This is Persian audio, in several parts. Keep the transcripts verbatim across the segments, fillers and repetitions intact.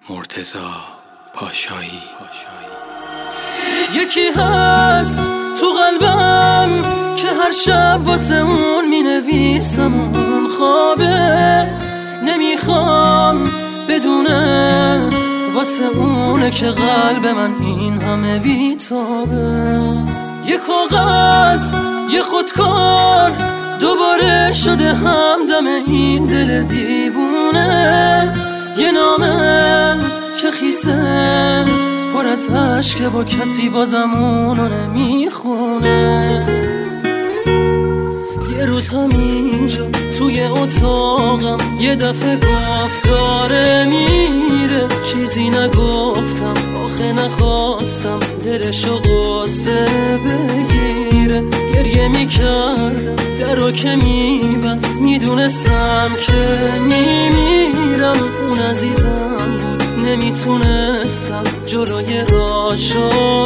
مرتضی پاشایی. یکی هست تو قلبم که هر شب واسه اون می نویسم، اون خوابه نمیخوام بدونه، واسه اونه که قلب من این همه بیتابه. یه کاغذ یه خودکار دوباره شده همدم این دل دیوونه، یه نامه که خیسه پر از عشقه با کسی بازم اونو نمیخونه. یه روز همینجا توی اتاقم یه دفعه گفت داره میره، چیزی نگفتم آخه نخواستم دلشو قصه بگیره. گریه میکردم درو که میبست، میدونستم که میمیرم، اون عزیزم بود نمیتونستم جلوی راشو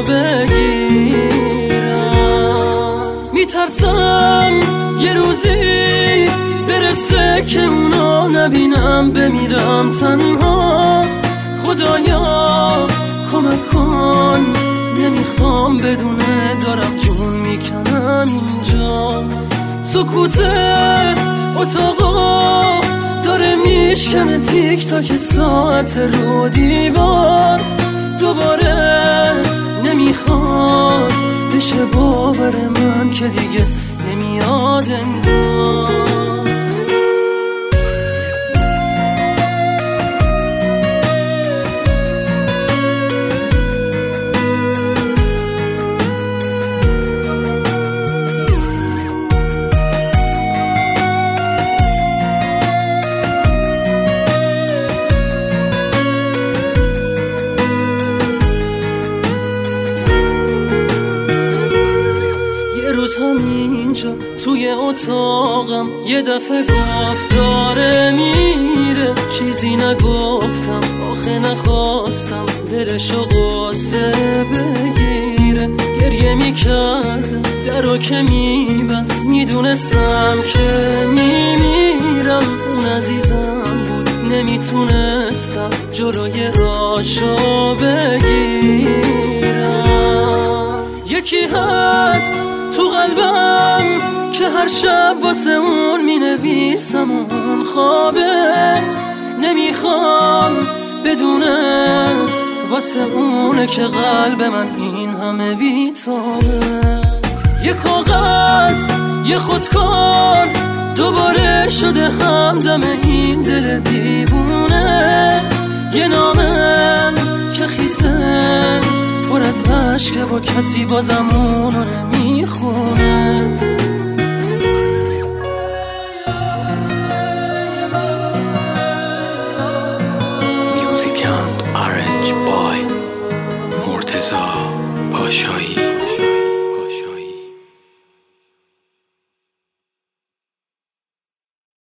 بگیرم. میترسم یه روزی برسه که اونو نبینم، بمیرم تنها. خدایا کمک کن، نمیخوام بدونه دارم جون میکنم اینجا. سکوت اتاقا داره میشکنه تیک تاک ساعت رو دیوار، دوباره نمیخواد بشه باور من که دیگه نمیاد انگار. همینجا توی اتاقم یه دفعه گفت داره میره، چیزی نگفتم آخه نخواستم دلشو قصه بگیره. گریه میکردم درو که میبست، میدونستم که میمیرم، اون عزیزم بود نمیتونستم جلوی راشو بگیرم. یکی هست تو قلبم که هر شب واسه اون می نویسم، اون خوابه نمیخوام بدونه، واسه اونه که قلب من این همه بیتابه. یه کاغذ یه خودکار دوباره شده همدم این دل دیوونه، یه نامه که خیسه پر از عشقه با کسی بازم اونو نمیخونه. Music and Orange Boy مرتضی پاشایی.